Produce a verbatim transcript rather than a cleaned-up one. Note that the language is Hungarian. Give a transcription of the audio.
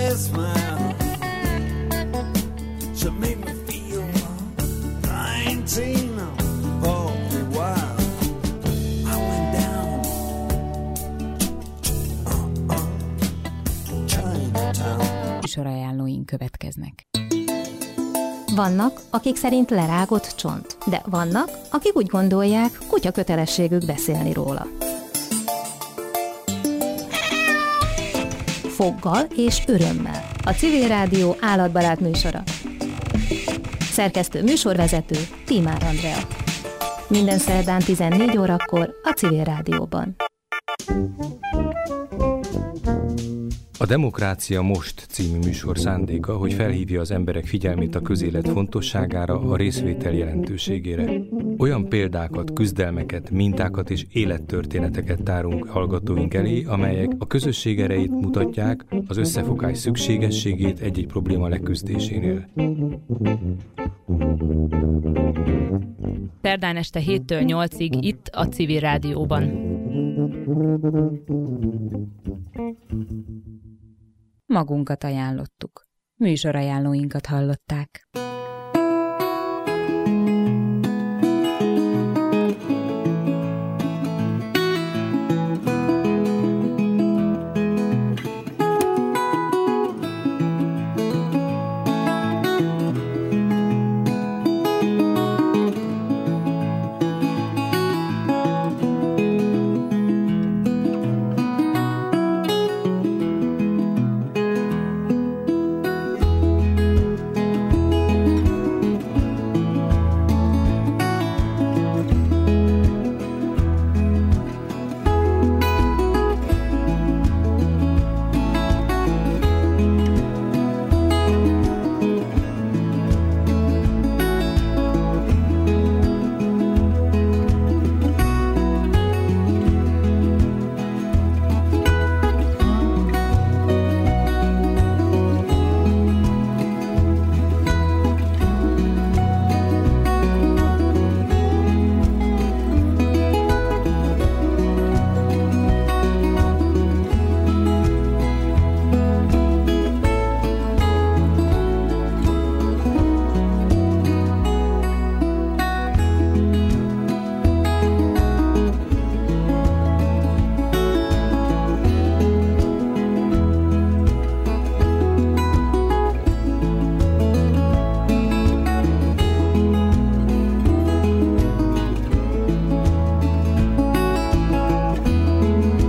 smile. She made me feel nineteen for a while. I went down uh, uh, Chinatown. Műsorajánlóink következnek. Vannak, akik szerint lerágott csont, de vannak, akik úgy gondolják, kutya kötelességük beszélni róla. Foggal és örömmel. A Civil Rádió állatbarát műsora. Szerkesztő műsorvezető Tímár Andrea. Minden szerdán tizennégy órakor a Civil Rádióban. A Demokrácia Most című műsor szándéka, hogy felhívja az emberek figyelmét a közélet fontosságára, a részvétel jelentőségére. Olyan példákat, küzdelmeket, mintákat és élettörténeteket tárunk hallgatóink elé, amelyek a közösség erejét mutatják, az összefogás szükségességét egy-egy probléma leküzdésénél. Szerdán este héttől nyolcig itt a Civil Rádióban. Magunkat ajánlottuk. Műsorajánlóinkat hallották.